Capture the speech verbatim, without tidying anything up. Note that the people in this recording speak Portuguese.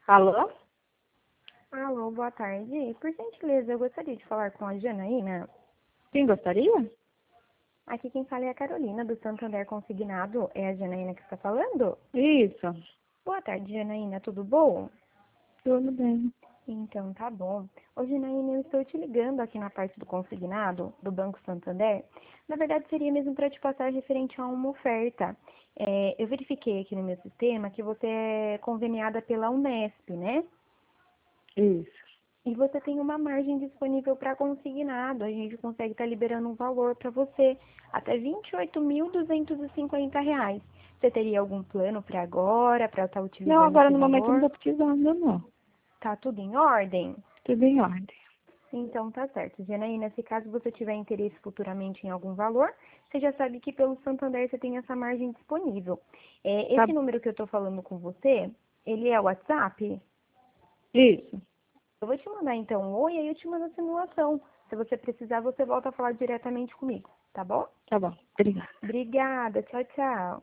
Alô? Alô, boa tarde. Por gentileza, eu gostaria de falar com a Janaína. Quem gostaria? Aqui quem fala é a Carolina, do Santander Consignado. É a Janaína que está falando? Isso. Boa tarde, Janaína. Tudo bom? Tudo bem. Então, tá bom. Ô, Janaína, eu estou te ligando aqui na parte do consignado, do Banco Santander. Na verdade, seria mesmo para te passar referente a uma oferta. É, eu verifiquei aqui no meu sistema que você é conveniada pela Unesp, né? Isso. E você tem uma margem disponível para consignado. A gente consegue estar liberando um valor para você, até vinte e oito mil duzentos e cinquenta reais. Você teria algum plano para agora, para estar Não, utilizando agora esse no momento não valor? tô precisando, não. Tá tudo em ordem? Tudo em ordem. Então tá certo. Janaína, se caso você tiver interesse futuramente em algum valor, você já sabe que pelo Santander você tem essa margem disponível. É, Tá. esse número que eu estou falando com você, ele é o WhatsApp? Isso. Eu vou te mandar então um oi e aí eu te mando a simulação. Se você precisar, você volta a falar diretamente comigo, tá bom? Tá bom. Obrigada. Obrigada, tchau, tchau.